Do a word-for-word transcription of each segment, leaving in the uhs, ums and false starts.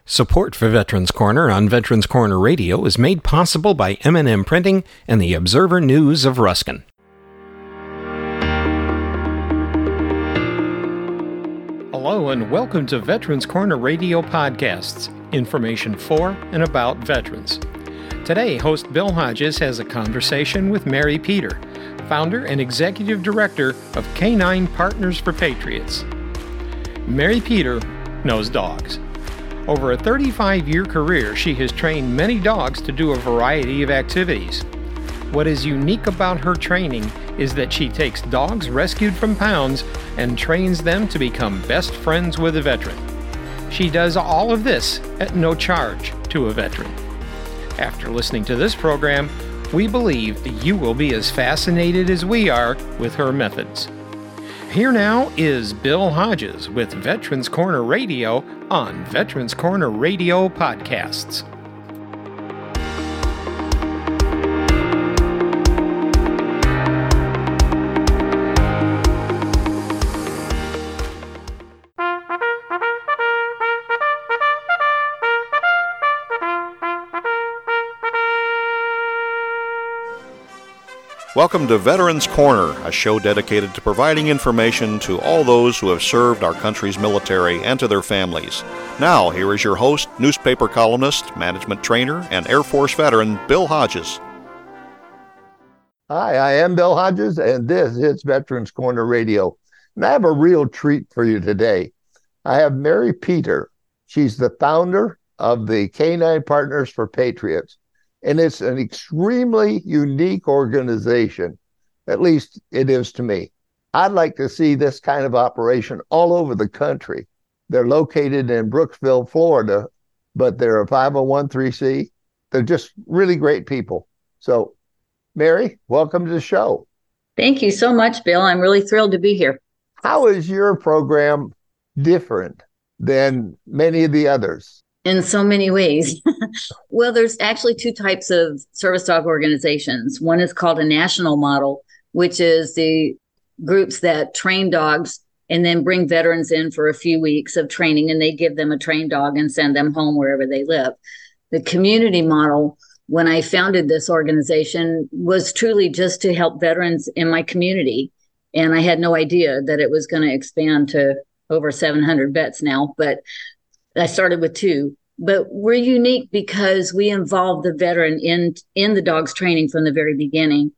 Support for Veterans Corner on Veterans Corner Radio is made possible by M and M Printing and the Observer News of Ruskin. Hello and welcome to Veterans Corner Radio Podcasts, information for and about veterans. Today, host Bill Hodges has a conversation with Mary Peter, founder and executive director of Canine Partners for Patriots. Mary Peter knows dogs. Over a thirty-five-year career, she has trained many dogs to do a variety of activities. What is unique about her training is that she takes dogs rescued from pounds and trains them to become best friends with a veteran. She does all of this at no charge to a veteran. After listening to this program, we believe that you will be as fascinated as we are with her methods. Here now is Bill Hodges with Veterans Corner Radio on Veterans Corner Radio Podcasts. Welcome to Veterans Corner, a show dedicated to providing information to all those who have served our country's military and to their families. Now, here is your host, newspaper columnist, management trainer, and Air Force veteran, Bill Hodges. Hi, I am Bill Hodges, and this is Veterans Corner Radio. And I have a real treat for you today. I have Mary Peter. She's the founder of the Canine Partners for Patriots. And it's an extremely unique organization. At least it is to me. I'd like to see this kind of operation all over the country. They're located in Brooksville, Florida, but they're a five oh one c. They're just really great people. So, Mary, welcome to the show. Thank you so much, Bill. I'm really thrilled to be here. How is your program different than many of the others? In so many ways. Well, there's actually two types of service dog organizations. One is called a national model, which is the groups that train dogs and then bring veterans in for a few weeks of training, and they give them a trained dog and send them home wherever they live. The community model, when I founded this organization, was truly just to help veterans in my community. And I had no idea that it was going to expand to over seven hundred vets now, but I started with two, but we're unique because we involve the veteran in, in the dog's training from the very beginning.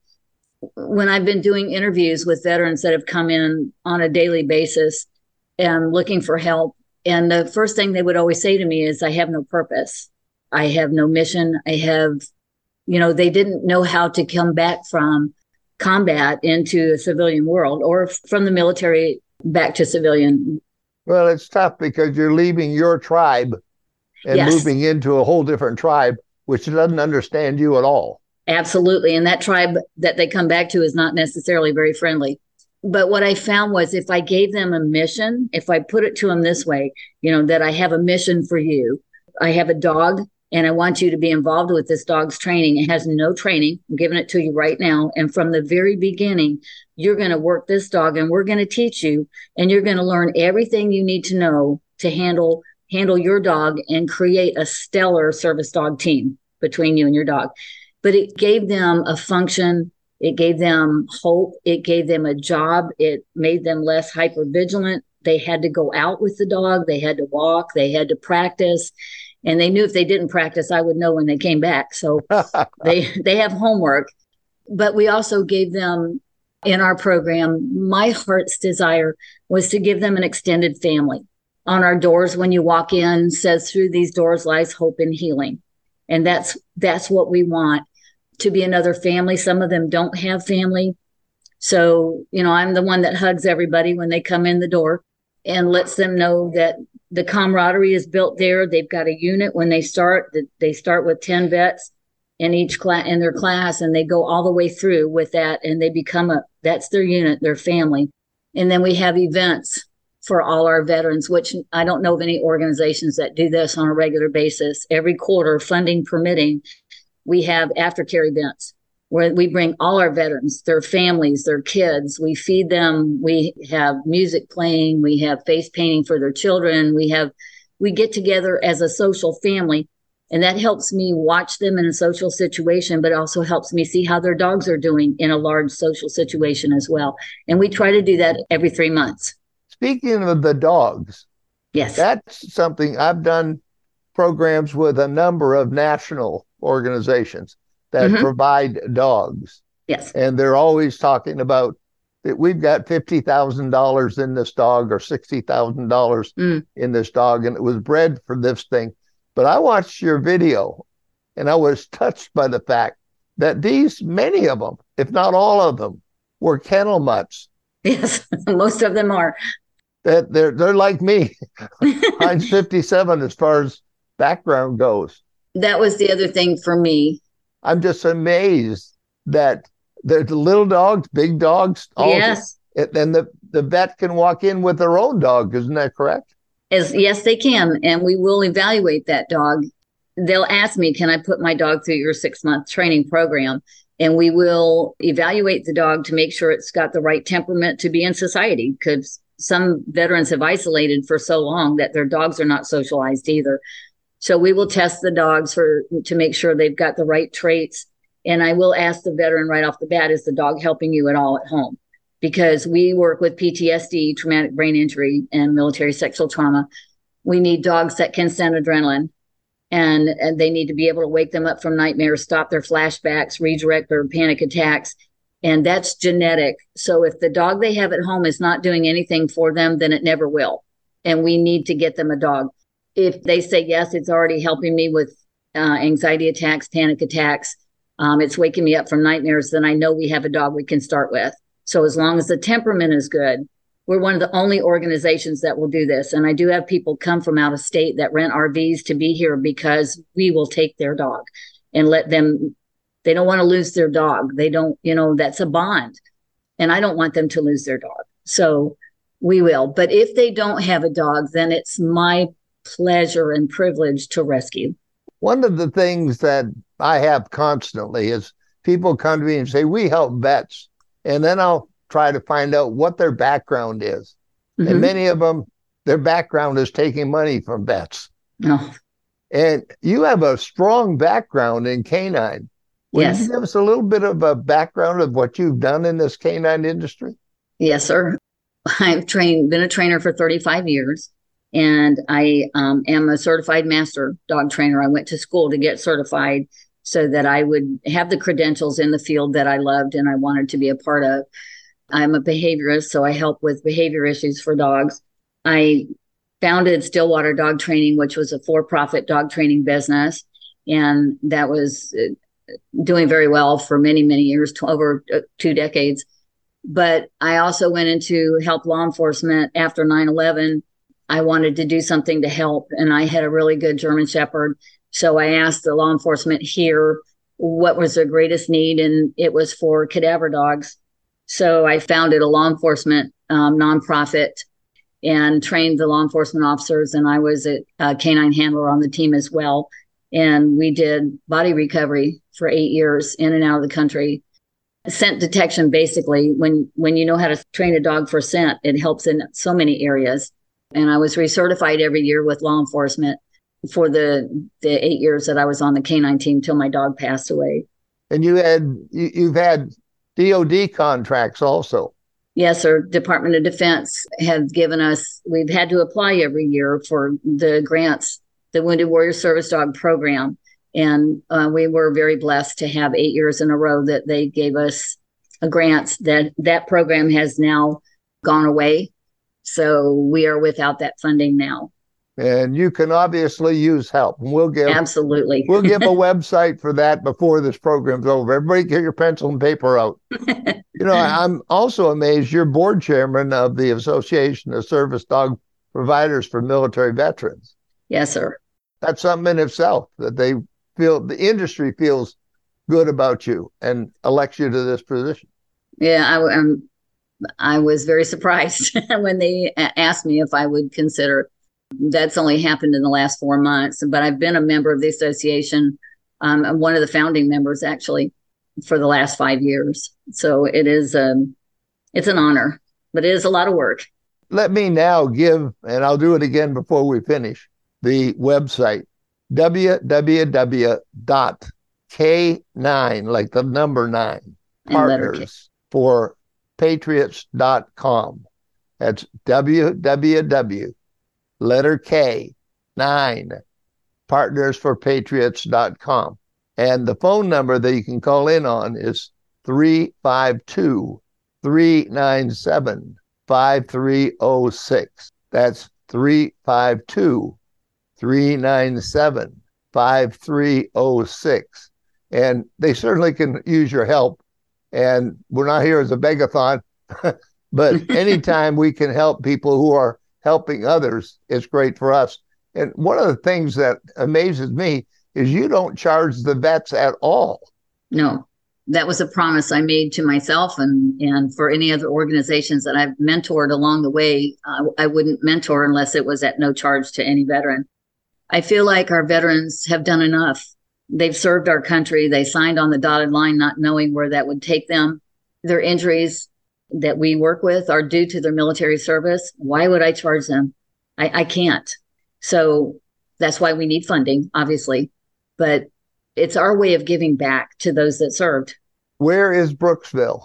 When I've been doing interviews with veterans that have come in on a daily basis and looking for help, and the first thing they would always say to me is, I have no purpose. I have no mission. I have, you know, they didn't know how to come back from combat into a civilian world or from the military back to civilian. Well, it's tough because you're leaving your tribe and yes. moving into a whole different tribe, which doesn't understand you at all. Absolutely. And that tribe that they come back to is not necessarily very friendly. But what I found was if I gave them a mission, if I put it to them this way, you know, that I have a mission for you. I have a dog and I want you to be involved with this dog's training. It has no training. I'm giving it to you right now. And from the very beginning, you're going to work this dog and we're going to teach you and you're going to learn everything you need to know to handle handle your dog and create a stellar service dog team between you and your dog. But it gave them a function. It gave them hope. It gave them a job. It made them less hypervigilant. They had to go out with the dog. They had to walk. They had to practice. And they knew if they didn't practice, I would know when they came back. So they they have homework. But we also gave them, in our program, my heart's desire was to give them an extended family. On our doors, when you walk in, says through these doors lies hope and healing. And that's that's what we want, to be another family. Some of them don't have family. So, you know, I'm the one that hugs everybody when they come in the door and lets them know that the camaraderie is built there. They've got a unit when they start. They start with ten vets in each class, in their class, and they go all the way through with that, and they become a, that's their unit, their family. And then we have events for all our veterans, which I don't know of any organizations that do this on a regular basis. Every quarter, funding permitting, we have aftercare events where we bring all our veterans, their families, their kids. We feed them. We have music playing. We have face painting for their children. We have we get together as a social family, and that helps me watch them in a social situation, but also helps me see how their dogs are doing in a large social situation as well. And we try to do that every three months. Speaking of the dogs, yes, that's something I've done programs with a number of national organizations that mm-hmm. provide dogs. Yes. And they're always talking about that we've got fifty thousand dollars in this dog or sixty thousand dollars mm. in this dog, and it was bred for this thing. But I watched your video, and I was touched by the fact that these, many of them, if not all of them, were kennel mutts. Yes, most of them are. That they're they're like me. Mine's fifty-seven as far as background goes. That was the other thing for me. I'm just amazed that there's little dogs, big dogs. Yes. And the, the vet can walk in with their own dog. Isn't that correct? As, yes, they can. And we will evaluate that dog. They'll ask me, can I put my dog through your six-month training program? And we will evaluate the dog to make sure it's got the right temperament to be in society, because some veterans have isolated for so long that their dogs are not socialized either. So we will test the dogs for to make sure they've got the right traits. And I will ask the veteran right off the bat, is the dog helping you at all at home? Because we work with P T S D, traumatic brain injury, and military sexual trauma. We need dogs that can send adrenaline, and, and they need to be able to wake them up from nightmares, stop their flashbacks, redirect their panic attacks. And that's genetic. So if the dog they have at home is not doing anything for them, then it never will. And we need to get them a dog. If they say, yes, it's already helping me with uh, anxiety attacks, panic attacks, um, it's waking me up from nightmares, then I know we have a dog we can start with. So as long as the temperament is good, we're one of the only organizations that will do this. And I do have people come from out of state that rent R Vs to be here because we will take their dog and let them, they don't want to lose their dog. They don't, you know, that's a bond. And I don't want them to lose their dog. So we will. But if they don't have a dog, then it's my pleasure and privilege to rescue. One of the things that I have constantly is people come to me and say, we help vets. And then I'll try to find out what their background is. Mm-hmm. And many of them, their background is taking money from vets. Oh. And you have a strong background in canine. Would yes. you give us a little bit of a background of what you've done in this canine industry? Yes, sir. I've trained, been a trainer for thirty-five years. And I um, am a certified master dog trainer. I went to school to get certified so that I would have the credentials in the field that I loved and I wanted to be a part of. I'm a behaviorist, so I help with behavior issues for dogs. I founded Stillwater Dog Training, which was a for-profit dog training business. And that was doing very well for many, many years, over two decades. But I also went into help law enforcement after nine eleven. I wanted to do something to help, and I had a really good German Shepherd. So I asked the law enforcement here what was their greatest need, and it was for cadaver dogs. So I founded a law enforcement um, nonprofit and trained the law enforcement officers, and I was a, a canine handler on the team as well. And we did body recovery for eight years in and out of the country. Scent detection, basically, when, when you know how to train a dog for scent, it helps in so many areas. And I was recertified every year with law enforcement for the, the eight years that I was on the canine team till my dog passed away. And you had, you, you've had D O D contracts also. Yes, sir. Department of Defense have given us, we've had to apply every year for the grants, the Wounded Warrior Service Dog Program. And uh, we were very blessed to have eight years in a row that they gave us a grant. That that program has now gone away. So we are without that funding now. And you can obviously use help. And we'll give absolutely. We'll give a website for that before this program's over. Everybody get your pencil and paper out. You know, I'm also amazed you're board chairman of the Association of Service Dog Providers for Military Veterans. Yes, sir. That's something in itself, that they feel, the industry feels good about you and elects you to this position. Yeah, I, I'm, I was very surprised when they asked me if I would consider. That's only happened in the last four months, but I've been a member of the association. Um, I'm one of the founding members, actually, for the last five years. So it is, um, it's an honor, but it is a lot of work. Let me now give, and I'll do it again before we finish, the website, w w w dot k nine, like the number nine, partners for patriots dot com. That's w w w, letter K, nine, partners for patriots dot com. And the phone number that you can call in on is three five two, three nine seven, five three zero six. That's three five two, three nine seven, five three zero six. And they certainly can use your help. And we're not here as a begathon, but anytime we can help people who are helping others, it's great for us. And one of the things that amazes me is you don't charge the vets at all. No, that was a promise I made to myself and, and for any other organizations that I've mentored along the way. Uh, I wouldn't mentor unless it was at no charge to any veteran. I feel like our veterans have done enough. They've served our country. They signed on the dotted line, not knowing where that would take them. Their injuries that we work with are due to their military service. Why would I charge them? I, I can't. So that's why we need funding, obviously. But it's our way of giving back to those that served. Where is Brooksville?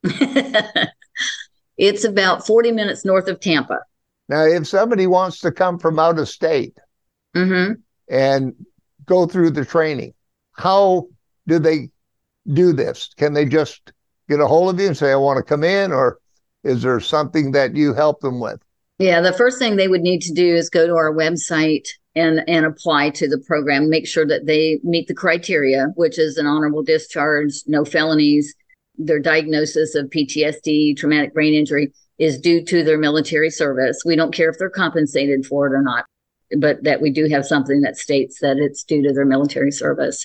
It's about forty minutes north of Tampa. Now, if somebody wants to come from out of state mm-hmm. and go through the training, how do they do this? Can they just get a hold of you and say, I want to come in? Or is there something that you help them with? Yeah, the first thing they would need to do is go to our website and, and apply to the program, make sure that they meet the criteria, which is an honorable discharge, no felonies. Their diagnosis of P T S D, traumatic brain injury, is due to their military service. We don't care if they're compensated for it or not, but that we do have something that states that it's due to their military service.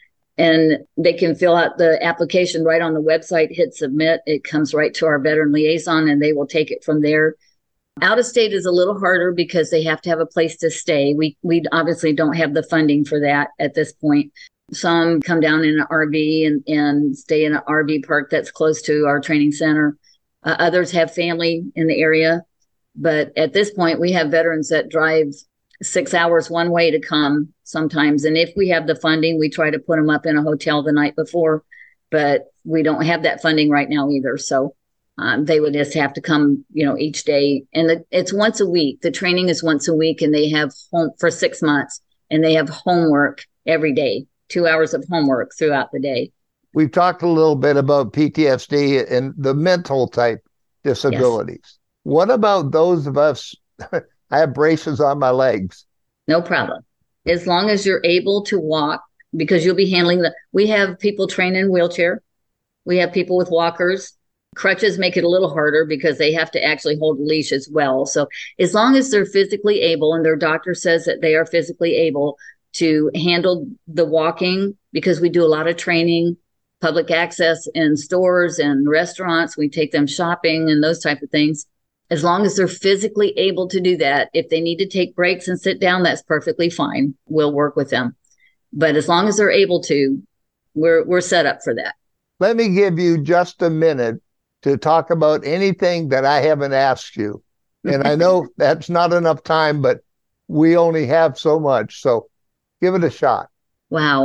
And they can fill out the application right on the website, hit submit. It comes right to our veteran liaison, and they will take it from there. Out of state is a little harder because they have to have a place to stay. We we obviously don't have the funding for that at this point. Some come down in an R V and, and stay in an R V park that's close to our training center. Uh, others have family in the area. But at this point, we have veterans that drive six hours one way to come sometimes. And if we have the funding, we try to put them up in a hotel the night before. But we don't have that funding right now either. So Um, they would just have to come, you know, each day. And the, it's once a week. The training is once a week, and they have home for six months, and they have homework every day, two hours of homework throughout the day. We've talked a little bit about P T S D and the mental type disabilities. Yes. What about those of us? I have braces on my legs. No problem. As long as you're able to walk, because you'll be handling the, we have people trained in wheelchair. We have people with walkers. Crutches make it a little harder because they have to actually hold a leash as well. So as long as they're physically able and their doctor says that they are physically able to handle the walking, because we do a lot of training, public access in stores and restaurants, we take them shopping and those type of things. As long as they're physically able to do that, if they need to take breaks and sit down, that's perfectly fine. We'll work with them. But as long as they're able to, we're we're set up for that. Let me give you just a minute to talk about anything that I haven't asked you. And I know that's not enough time, but we only have so much. So give it a shot. Wow.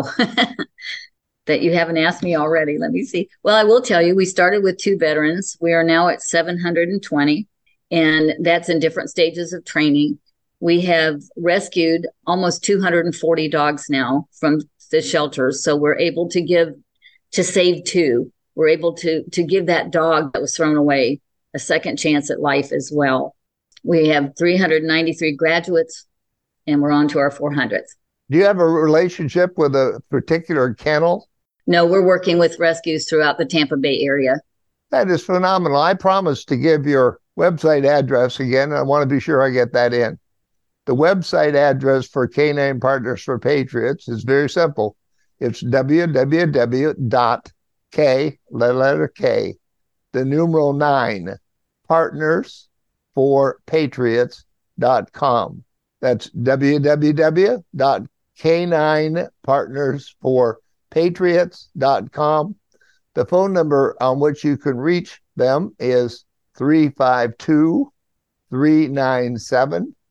That you haven't asked me already. Let me see. Well, I will tell you, we started with two veterans. We are now at seven hundred twenty, and that's in different stages of training. We have rescued almost two hundred forty dogs now from the shelters. So we're able to give, to save two. We're able to, to give that dog that was thrown away a second chance at life as well. We have three hundred ninety-three graduates, and we're on to our four hundredth. Do you have a relationship with a particular kennel? No, we're working with rescues throughout the Tampa Bay area. That is phenomenal. I promise to give your website address again. I want to be sure I get that in. The website address for Canine Partners for Patriots is very simple. It's w w w dot K, the letter K, the numeral nine, partners for patriots dot com. That's w w w dot k nine partners for patriots dot com. The phone number on which you can reach them is three five two, three nine seven,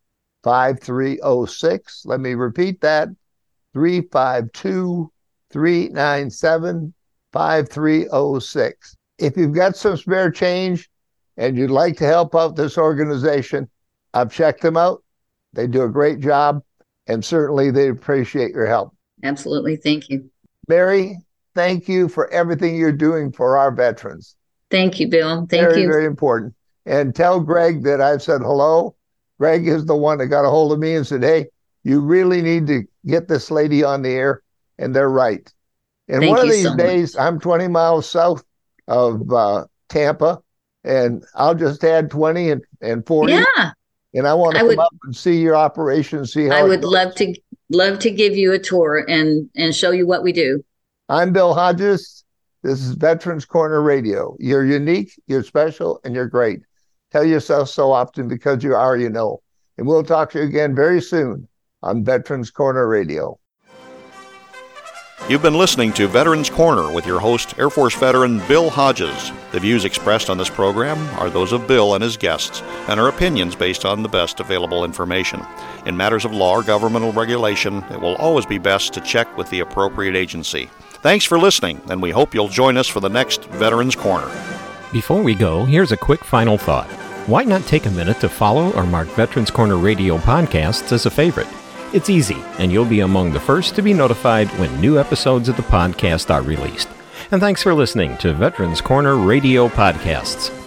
five three zero six. Let me repeat that, three five two, three nine seven, five three zero six. If you've got some spare change and you'd like to help out this organization, I've checked them out. They do a great job, and certainly they appreciate your help. Absolutely. Thank you. Mary, thank you for everything you're doing for our veterans. Thank you, Bill. Thank very, you. Very important. And tell Greg that I've said hello. Greg is the one that got a hold of me and said, hey, you really need to get this lady on the air. And they're right. And Thank one of you these so days, much. I'm twenty miles south of uh, Tampa, and I'll just add twenty and, and forty. Yeah. And I want to I come would, up and see your operation, see how I it would goes. love to love to give you a tour and, and show you what we do. I'm Bill Hodges. This is Veterans Corner Radio. You're unique, you're special, and you're great. Tell yourself so often because you are, you know. And we'll talk to you again very soon on Veterans Corner Radio. You've been listening to Veterans Corner with your host, Air Force veteran Bill Hodges. The views expressed on this program are those of Bill and his guests and are opinions based on the best available information. In matters of law or governmental regulation, it will always be best to check with the appropriate agency. Thanks for listening, and we hope you'll join us for the next Veterans Corner. Before we go, here's a quick final thought. Why not take a minute to follow or mark Veterans Corner Radio podcasts as a favorite? It's easy, and you'll be among the first to be notified when new episodes of the podcast are released. And thanks for listening to Veterans Corner Radio Podcasts.